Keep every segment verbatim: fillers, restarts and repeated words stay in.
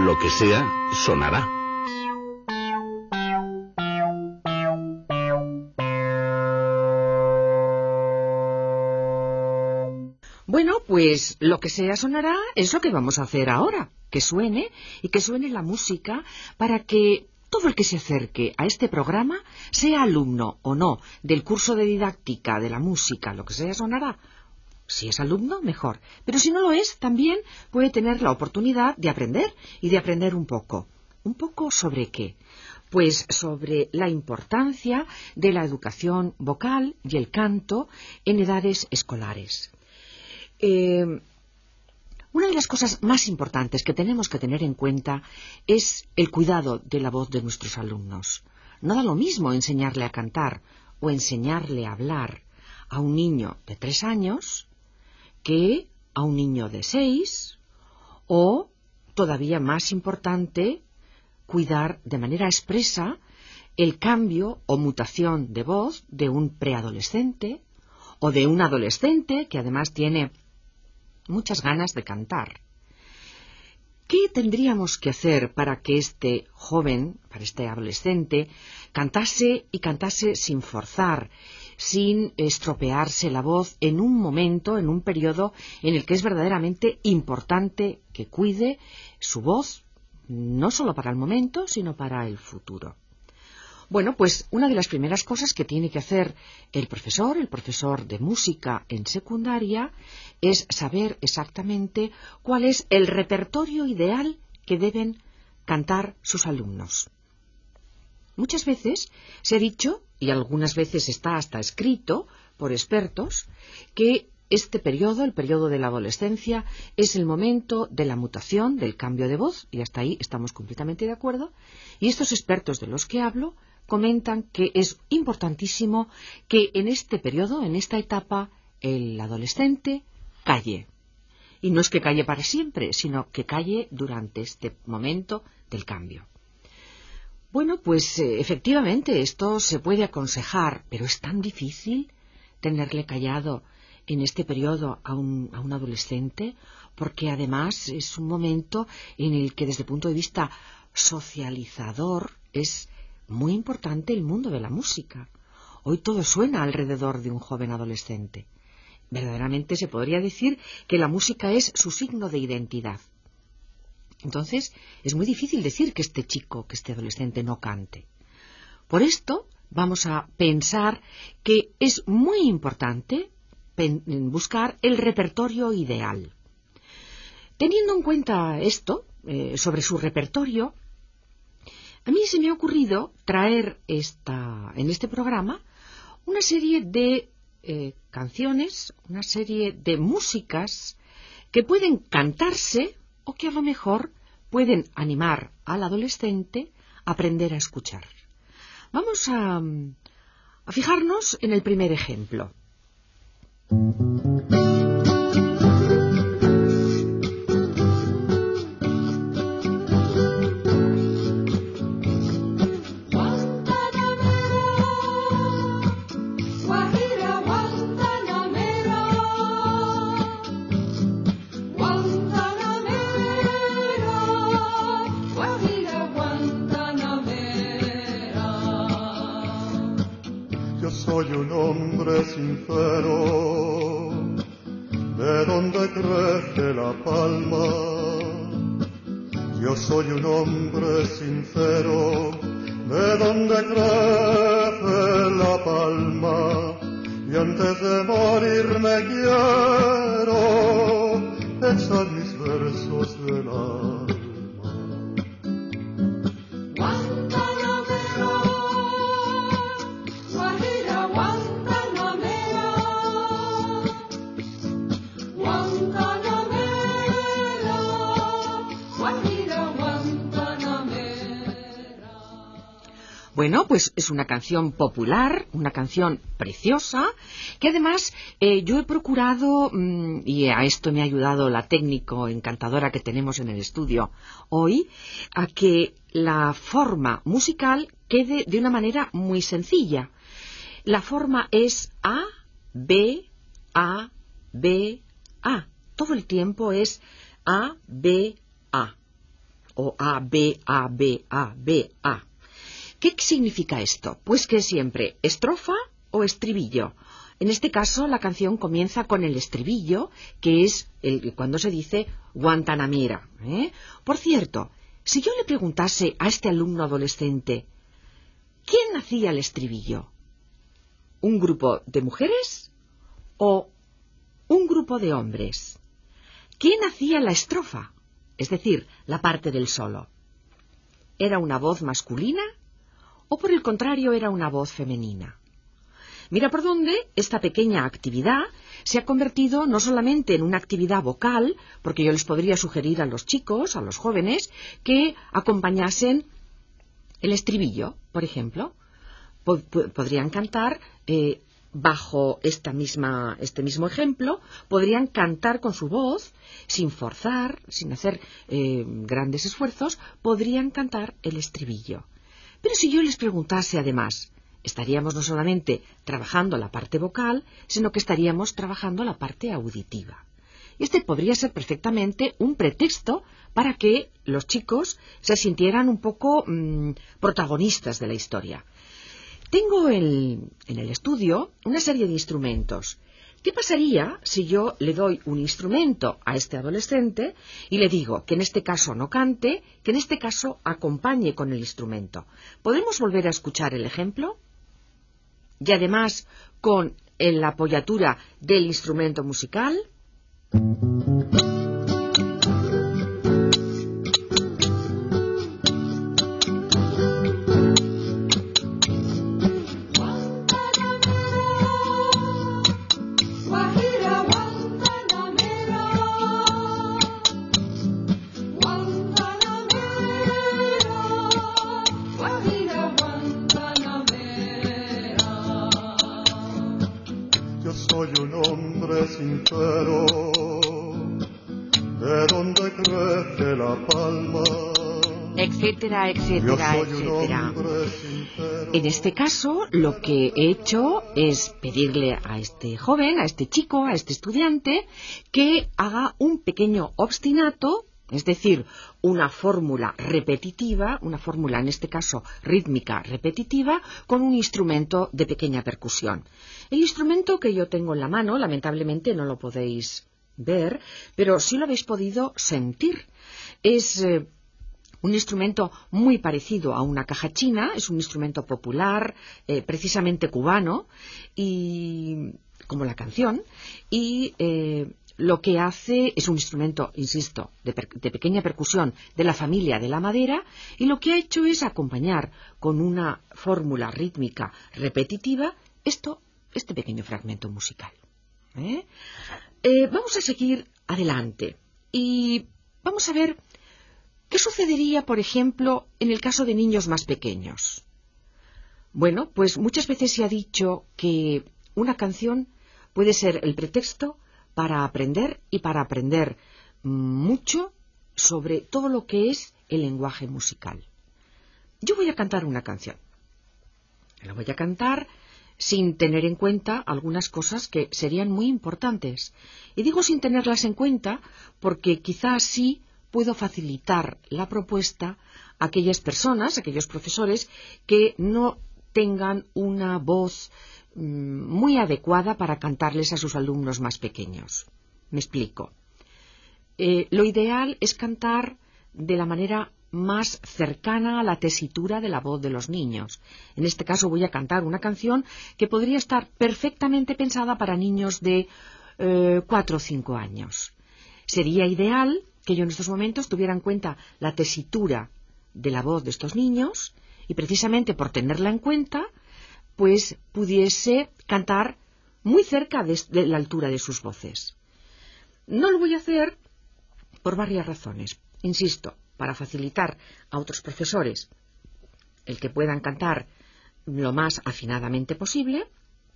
Lo que sea, sonará. Bueno, pues lo que sea sonará es lo que vamos a hacer ahora, que suene y que suene la música para que todo el que se acerque a este programa, sea alumno o no del curso de didáctica de la música, lo que sea sonará. Si es alumno, mejor. Pero si no lo es, también puede tener la oportunidad de aprender y de aprender un poco. ¿Un poco sobre qué? Pues sobre la importancia de la educación vocal y el canto en edades escolares. Eh, una de las cosas más importantes que tenemos que tener en cuenta es el cuidado de la voz de nuestros alumnos. No da lo mismo enseñarle a cantar o enseñarle a hablar a un niño de tres años que a un niño de seis, o, todavía más importante, cuidar de manera expresa el cambio o mutación de voz de un preadolescente o de un adolescente que además tiene muchas ganas de cantar. ¿Qué tendríamos que hacer para que este joven, para este adolescente, cantase y cantase sin forzar, sin estropearse la voz en un momento, en un periodo en el que es verdaderamente importante que cuide su voz, no solo para el momento, sino para el futuro? Bueno, pues una de las primeras cosas que tiene que hacer el profesor, el profesor de música en secundaria, es saber exactamente cuál es el repertorio ideal que deben cantar sus alumnos. Muchas veces se ha dicho, y algunas veces está hasta escrito por expertos, que este periodo, el periodo de la adolescencia, es el momento de la mutación, del cambio de voz, y hasta ahí estamos completamente de acuerdo, y estos expertos de los que hablo comentan que es importantísimo que en este periodo, en esta etapa, el adolescente calle. Y no es que calle para siempre, sino que calle durante este momento del cambio. Bueno, pues eh, efectivamente esto se puede aconsejar, pero es tan difícil tenerle callado en este periodo a un, a un adolescente, porque además es un momento en el que desde el punto de vista socializador es muy importante el mundo de la música. Hoy todo suena alrededor de un joven adolescente. Verdaderamente se podría decir que la música es su signo de identidad. Entonces, es muy difícil decir que este chico, que este adolescente no cante. Por esto, vamos a pensar que es muy importante buscar el repertorio ideal. Teniendo en cuenta esto, eh, sobre su repertorio, a mí se me ha ocurrido traer esta, en este programa una serie de eh, canciones, una serie de músicas que pueden cantarse o que a lo mejor pueden animar al adolescente a aprender a escuchar. Vamos a, a fijarnos en el primer ejemplo. Soy un hombre sincero, de donde crece la palma. Yo soy un hombre sincero, de donde crece la palma. Y antes de morir me quiero echar mis versos del alma. Bueno, pues es una canción popular, una canción preciosa, que además eh, yo he procurado, mmm, y a esto me ha ayudado la técnico encantadora que tenemos en el estudio hoy, a que la forma musical quede de una manera muy sencilla. La forma es A, B, A, B, A. Todo el tiempo es A, B, A. o A, B, A, B, A, B, A. ¿Qué significa esto? Pues que siempre estrofa o estribillo. En este caso, la canción comienza con el estribillo, que es el, cuando se dice Guantanamera, ¿eh? Por cierto, si yo le preguntase a este alumno adolescente, ¿quién hacía el estribillo? ¿Un grupo de mujeres o un grupo de hombres? ¿Quién hacía la estrofa? Es decir, la parte del solo. ¿Era una voz masculina o por el contrario era una voz femenina? Mira por dónde esta pequeña actividad se ha convertido no solamente en una actividad vocal, porque yo les podría sugerir a los chicos, a los jóvenes, que acompañasen el estribillo, por ejemplo. Podrían cantar eh, bajo esta misma, este mismo ejemplo, podrían cantar con su voz, sin forzar, sin hacer eh, grandes esfuerzos, podrían cantar el estribillo. Pero si yo les preguntase además, estaríamos no solamente trabajando la parte vocal, sino que estaríamos trabajando la parte auditiva. Y este podría ser perfectamente un pretexto para que los chicos se sintieran un poco mmm, protagonistas de la historia. Tengo el, en el estudio una serie de instrumentos. ¿Qué pasaría si yo le doy un instrumento a este adolescente y le digo que en este caso no cante, que en este caso acompañe con el instrumento? ¿Podemos volver a escuchar el ejemplo? Y además con la apoyatura del instrumento musical. Soy un hombre sincero, de donde crece la palma, etcétera, etcétera, etcétera. En este caso, lo que he hecho es pedirle a este joven, a este chico, a este estudiante, que haga un pequeño obstinato, es decir, una fórmula repetitiva, una fórmula en este caso rítmica repetitiva, con un instrumento de pequeña percusión. El instrumento que yo tengo en la mano, lamentablemente no lo podéis ver, pero sí lo habéis podido sentir. Es eh, un instrumento muy parecido a una caja china, es un instrumento popular, eh, precisamente cubano, y como la canción, y eh, lo que hace es un instrumento, insisto, de, per, de pequeña percusión de la familia de la madera, y lo que ha hecho es acompañar con una fórmula rítmica repetitiva esto, este pequeño fragmento musical. ¿Eh? Eh, vamos a seguir adelante y vamos a ver qué sucedería, por ejemplo, en el caso de niños más pequeños. Bueno, pues muchas veces se ha dicho que una canción puede ser el pretexto para aprender y para aprender mucho sobre todo lo que es el lenguaje musical. Yo voy a cantar una canción. La voy a cantar sin tener en cuenta algunas cosas que serían muy importantes. Y digo sin tenerlas en cuenta porque quizás sí puedo facilitar la propuesta a aquellas personas, a aquellos profesores que no tengan una voz muy adecuada para cantarles a sus alumnos más pequeños. Me explico. Eh, lo ideal es cantar de la manera más cercana a la tesitura de la voz de los niños. En este caso voy a cantar una canción que podría estar perfectamente pensada para niños de eh, cuatro o cinco años. Sería ideal que yo en estos momentos tuviera en cuenta la tesitura de la voz de estos niños y precisamente por tenerla en cuenta pues pudiese cantar muy cerca de, de la altura de sus voces. No lo voy a hacer por varias razones. Insisto, para facilitar a otros profesores el que puedan cantar lo más afinadamente posible,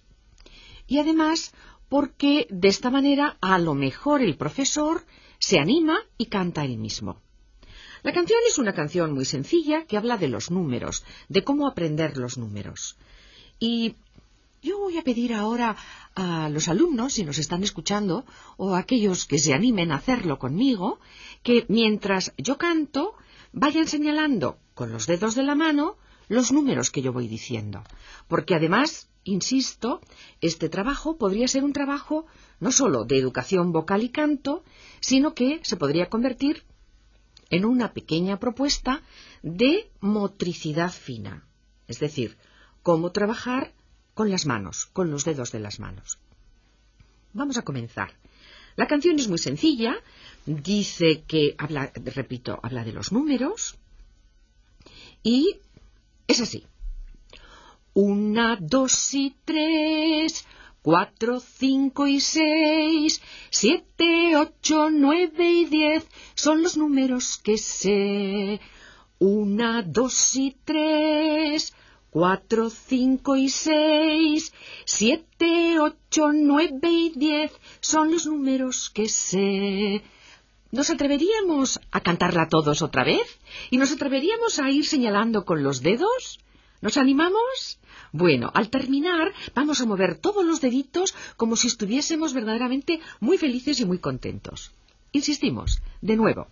y además porque de esta manera a lo mejor el profesor se anima y canta él mismo. La canción es una canción muy sencilla que habla de los números, de cómo aprender los números. Y yo voy a pedir ahora a los alumnos, si nos están escuchando, o a aquellos que se animen a hacerlo conmigo, que mientras yo canto, vayan señalando con los dedos de la mano los números que yo voy diciendo. Porque además, insisto, este trabajo podría ser un trabajo no solo de educación vocal y canto, sino que se podría convertir en una pequeña propuesta de motricidad fina. Es decir, cómo trabajar con las manos, con los dedos de las manos. Vamos a comenzar. La canción es muy sencilla. Dice que, habla, repito, habla de los números. Y es así. Una, dos y tres, cuatro, cinco y seis, siete, ocho, nueve y diez son los números que sé. Una, dos y tres, cuatro, cinco y seis, siete, ocho, nueve y diez son los números que sé. ¿Nos atreveríamos a cantarla todos otra vez? ¿Y nos atreveríamos a ir señalando con los dedos? ¿Nos animamos? Bueno, al terminar vamos a mover todos los deditos como si estuviésemos verdaderamente muy felices y muy contentos. Insistimos, de nuevo.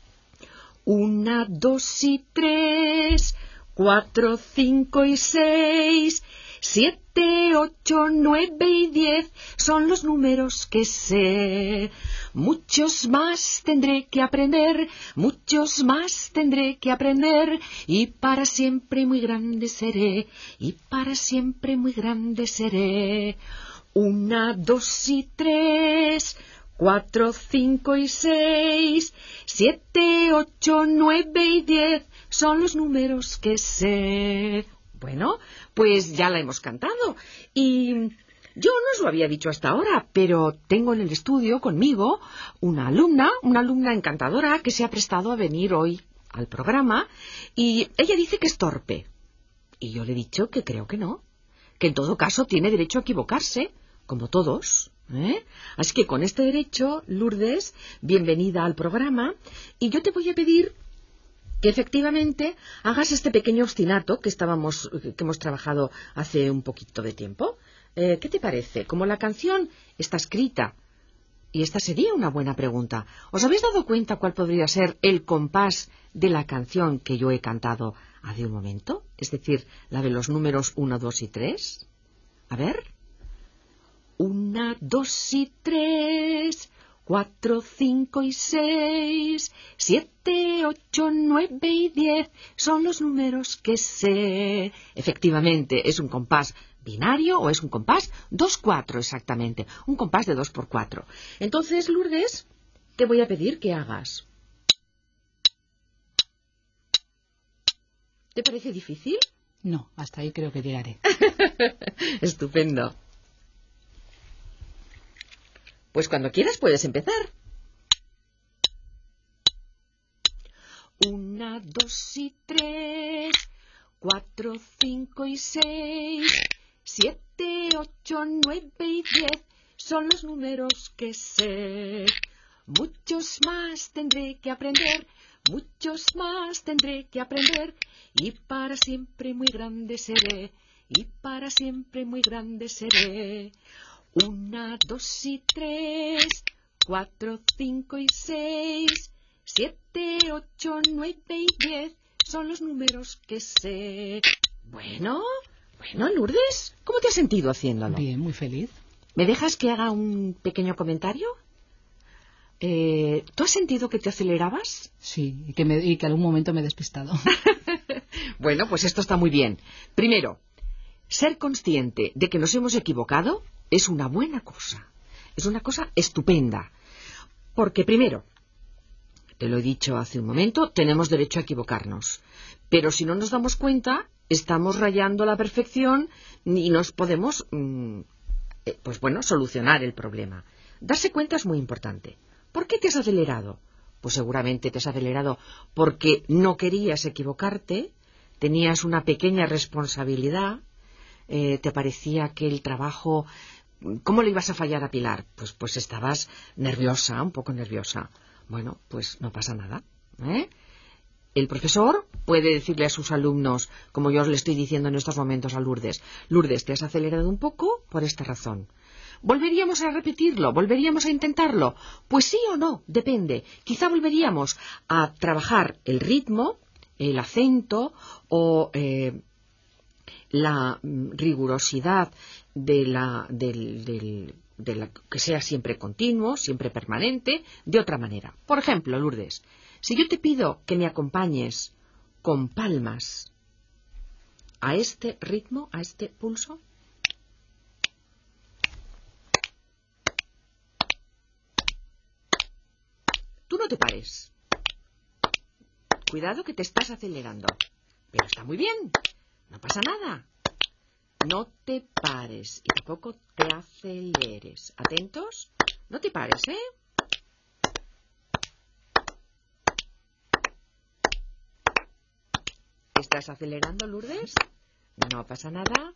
Una, dos y tres, cuatro, cinco y seis, siete, ocho, nueve y diez son los números que sé. Muchos más tendré que aprender, muchos más tendré que aprender, y para siempre muy grande seré, y para siempre muy grande seré. Una, dos y tres, cuatro, cinco y seis, siete, ocho, nueve y diez son los números que sé. Bueno, pues ya la hemos cantado y yo no os lo había dicho hasta ahora, pero tengo en el estudio conmigo una alumna, una alumna encantadora que se ha prestado a venir hoy al programa y ella dice que es torpe. Y yo le he dicho que creo que no, que en todo caso tiene derecho a equivocarse, como todos, ¿eh? Así que con este derecho, Lourdes, bienvenida al programa y yo te voy a pedir que efectivamente hagas este pequeño ostinato que estábamos, que hemos trabajado hace un poquito de tiempo. Eh, ¿Qué te parece? Como la canción está escrita, y esta sería una buena pregunta, ¿os habéis dado cuenta cuál podría ser el compás de la canción que yo he cantado hace un momento? Es decir, la de los números uno, dos y tres. A ver. Una, dos y tres... Cuatro, cinco y seis, siete, ocho, nueve y diez son los números que sé. Efectivamente, es un compás binario o es un compás dos cuatro exactamente, un compás de dos por cuatro. Entonces, Lourdes, te voy a pedir que hagas. ¿Te parece difícil? No, hasta ahí creo que llegaré. Estupendo. Pues cuando quieras puedes empezar. Una, dos y tres, cuatro, cinco y seis, siete, ocho, nueve y diez son los números que sé. Muchos más tendré que aprender, muchos más tendré que aprender, y para siempre muy grande seré, y para siempre muy grande seré. Una, dos y tres, cuatro, cinco y seis, siete, ocho, nueve y diez son los números que sé. Bueno, bueno, Lourdes, ¿cómo te has sentido haciéndolo? Bien, muy feliz. ¿Me dejas que haga un pequeño comentario? Eh, ¿Tú has sentido que te acelerabas? Sí, y que, me, y que algún momento me he despistado. Bueno, pues esto está muy bien. Primero, ser consciente de que nos hemos equivocado es una buena cosa, es una cosa estupenda, porque primero, te lo he dicho hace un momento, tenemos derecho a equivocarnos, pero si no nos damos cuenta, estamos rayando la perfección y nos podemos, mm, pues bueno, solucionar el problema. Darse cuenta es muy importante. ¿Por qué te has acelerado? Pues seguramente te has acelerado porque no querías equivocarte, tenías una pequeña responsabilidad, eh, te parecía que el trabajo... ¿Cómo le ibas a fallar a Pilar? Pues, pues estabas nerviosa, un poco nerviosa. Bueno, pues no pasa nada, ¿eh? El profesor puede decirle a sus alumnos, como yo os le estoy diciendo en estos momentos a Lourdes, Lourdes, te has acelerado un poco por esta razón. ¿Volveríamos a repetirlo? ¿Volveríamos a intentarlo? Pues sí o no, depende. Quizá volveríamos a trabajar el ritmo, el acento o eh, la mm, rigurosidad de la, del, del, de la que sea siempre continuo, siempre permanente, de otra manera. Por ejemplo, Lourdes, si yo te pido que me acompañes con palmas a este ritmo, a este pulso, tú no te pares. Cuidado que te estás acelerando. Pero está muy bien. No pasa nada. No te pares y tampoco te aceleres. ¿Atentos? No te pares, ¿eh? ¿Estás acelerando, Lourdes? No pasa nada.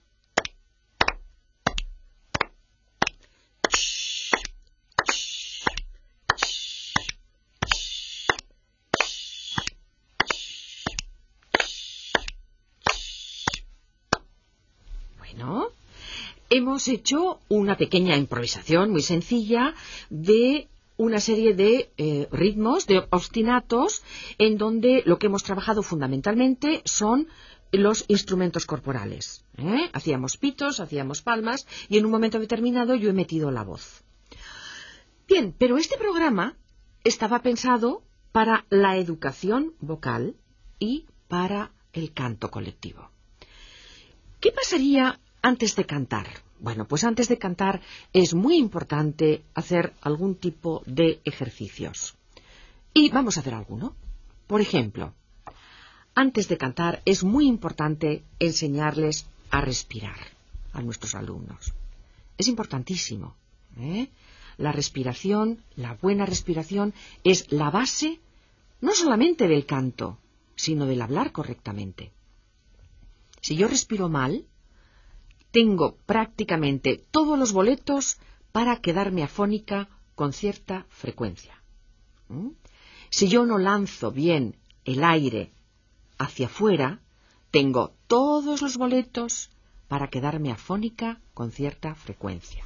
Bueno, hemos hecho una pequeña improvisación muy sencilla de una serie de eh, ritmos, de ostinatos, en donde lo que hemos trabajado fundamentalmente son los instrumentos corporales. ¿eh? Hacíamos pitos, hacíamos palmas, y en un momento determinado yo he metido la voz. Bien, pero este programa estaba pensado para la educación vocal y para el canto colectivo. ¿Qué pasaría antes de cantar? Bueno, pues antes de cantar es muy importante hacer algún tipo de ejercicios. Y vamos a hacer alguno. Por ejemplo, antes de cantar es muy importante enseñarles a respirar a nuestros alumnos. Es importantísimo, ¿eh? La respiración, la buena respiración, es la base no solamente del canto, sino del hablar correctamente. Si yo respiro mal, tengo prácticamente todos los boletos para quedarme afónica con cierta frecuencia. ¿Mm? Si yo no lanzo bien el aire hacia afuera, tengo todos los boletos para quedarme afónica con cierta frecuencia.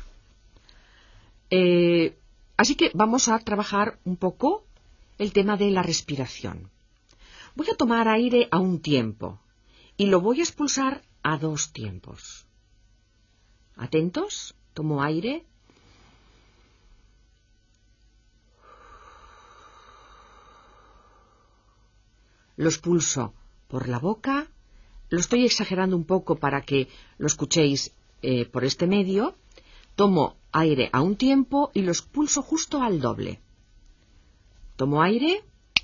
Eh, así que vamos a trabajar un poco el tema de la respiración. Voy a tomar aire a un tiempo y lo voy a expulsar a dos tiempos. ¿Atentos? Tomo aire. Lo expulso por la boca. Lo estoy exagerando un poco para que lo escuchéis eh, por este medio. Tomo aire a un tiempo y lo expulso justo al doble. Tomo aire.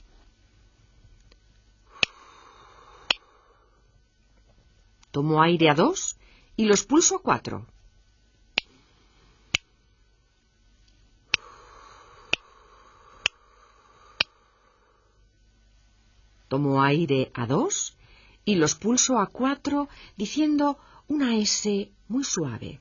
Tomo aire a dos y lo expulso a cuatro. Tomo aire a dos y lo expulso a cuatro diciendo una S muy suave.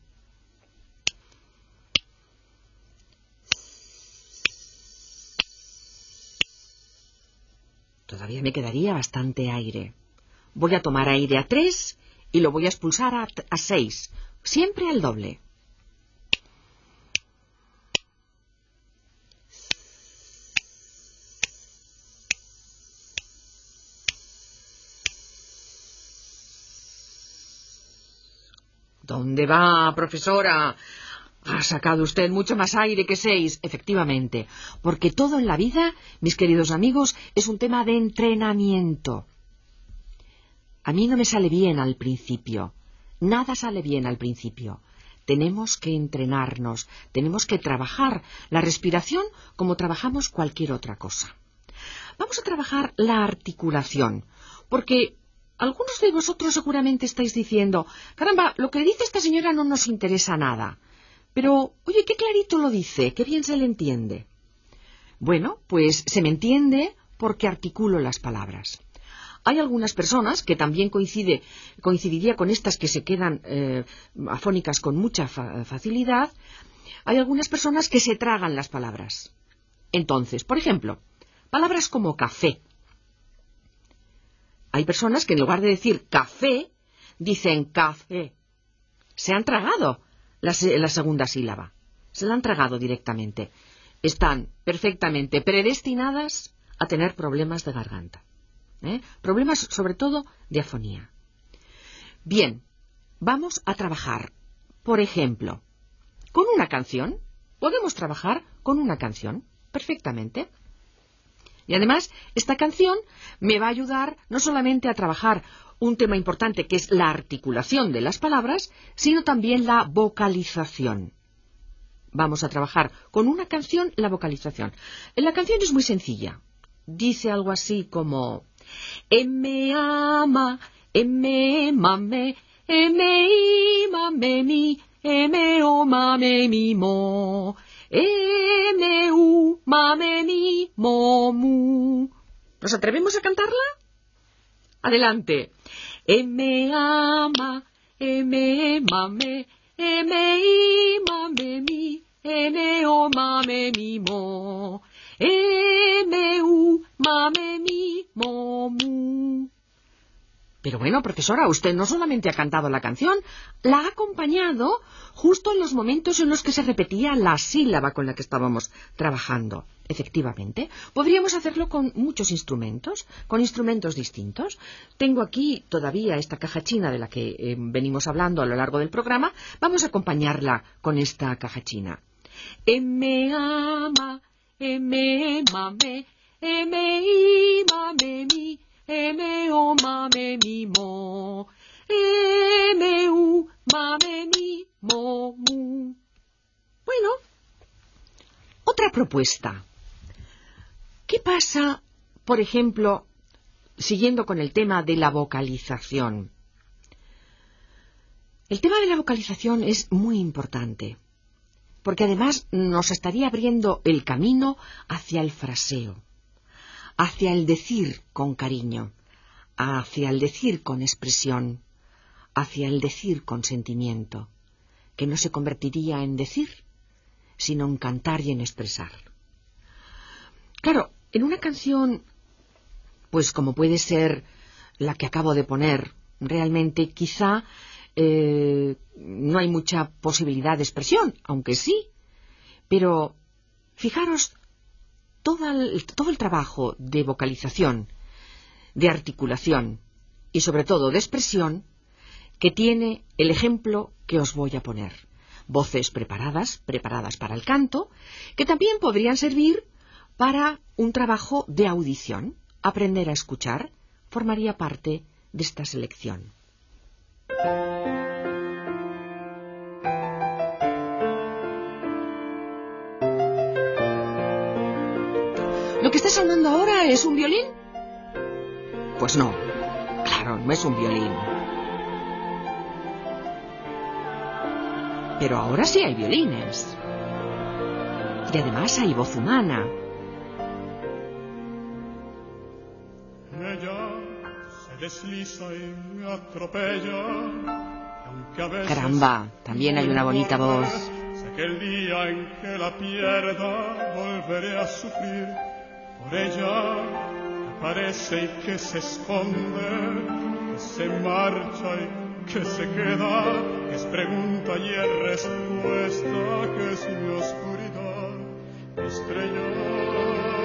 Todavía me quedaría bastante aire. Voy a tomar aire a tres y lo voy a expulsar a, a seis, siempre al doble. ¿Dónde va, profesora? Ha sacado usted mucho más aire que seis. Efectivamente, porque todo en la vida, mis queridos amigos, es un tema de entrenamiento. A mí no me sale bien al principio. Nada sale bien al principio. Tenemos que entrenarnos, tenemos que trabajar la respiración como trabajamos cualquier otra cosa. Vamos a trabajar la articulación, porque algunos de vosotros seguramente estáis diciendo, caramba, lo que dice esta señora no nos interesa nada. Pero, oye, qué clarito lo dice, qué bien se le entiende. Bueno, pues se me entiende porque articulo las palabras. Hay algunas personas que también coincide, coincidiría con estas que se quedan eh, afónicas con mucha fa- facilidad. Hay algunas personas que se tragan las palabras. Entonces, por ejemplo, palabras como café. Hay personas que en lugar de decir café, dicen café. Se han tragado la, la segunda sílaba. se la han tragado directamente. Están perfectamente predestinadas a tener problemas de garganta. ¿eh? Problemas sobre todo de afonía. Bien, vamos a trabajar, por ejemplo, con una canción. Podemos trabajar con una canción perfectamente. Y además, esta canción me va a ayudar no solamente a trabajar un tema importante que es la articulación de las palabras, sino también la vocalización. Vamos a trabajar con una canción la vocalización. La canción es muy sencilla. Dice algo así como: M ama, M mame, M I mame mi, M o mame mi mo, M u mame mi mo mu. ¿Nos atrevemos a cantarla? Adelante. M ama, M mame, M I mame mi, M o mame mi mo, M u mame mi mo mu. Pero bueno, profesora, usted no solamente ha cantado la canción, la ha acompañado justo en los momentos en los que se repetía la sílaba con la que estábamos trabajando. Efectivamente, podríamos hacerlo con muchos instrumentos, con instrumentos distintos. Tengo aquí todavía esta caja china de la que eh, venimos hablando a lo largo del programa. Vamos a acompañarla con esta caja china. M ama, M mame, M I mame mi, M o mame mi mo, M u mame mi mo mu. Bueno, otra propuesta. ¿Qué pasa, por ejemplo, siguiendo con el tema de la vocalización? El tema de la vocalización es muy importante, porque además nos estaría abriendo el camino hacia el fraseo, hacia el decir con cariño, hacia el decir con expresión, hacia el decir con sentimiento, que no se convertiría en decir, sino en cantar y en expresar. Claro, en una canción, pues como puede ser la que acabo de poner, realmente quizá eh, no hay mucha posibilidad de expresión, aunque sí, pero fijaros, todo el, todo el trabajo de vocalización, de articulación y sobre todo de expresión que tiene el ejemplo que os voy a poner. Voces preparadas, preparadas para el canto, que también podrían servir para un trabajo de audición. Aprender a escuchar formaría parte de esta selección. ¿Lo que está sonando ahora es un violín? Pues no, claro, no es un violín. Pero ahora sí hay violines. Y además hay voz humana. Caramba, también hay una bonita voz. Sé que el día en que la pierda volveré a sufrir por ella, que aparece y que se esconde, que se marcha y que se queda, que es pregunta y es respuesta, que es mi oscuridad, mi estrella.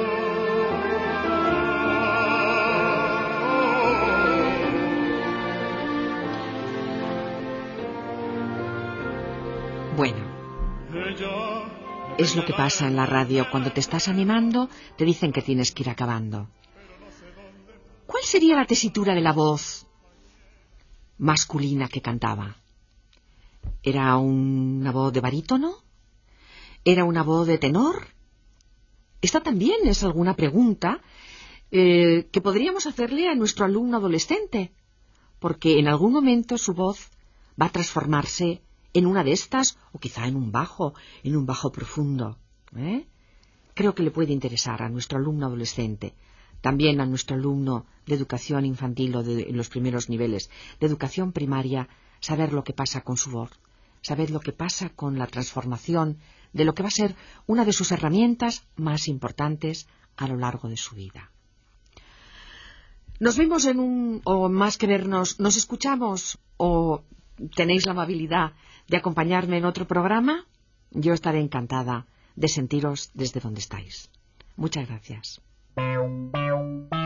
Bueno, es lo que pasa en la radio. Cuando te estás animando, te dicen que tienes que ir acabando. ¿Cuál sería la tesitura de la voz masculina que cantaba? ¿Era una voz de barítono? ¿Era una voz de tenor? Esta también es alguna pregunta eh, que podríamos hacerle a nuestro alumno adolescente, porque en algún momento su voz va a transformarse en una de estas, o quizá en un bajo, en un bajo profundo. ¿eh? Creo que le puede interesar a nuestro alumno adolescente, también a nuestro alumno de educación infantil o de en los primeros niveles, de educación primaria, saber lo que pasa con su voz, saber lo que pasa con la transformación de lo que va a ser una de sus herramientas más importantes a lo largo de su vida. Nos vemos en un, o más que vernos, nos escuchamos, o tenéis la amabilidad de acompañarme en otro programa. yo estaré encantada de sentiros desde donde estáis. Muchas gracias.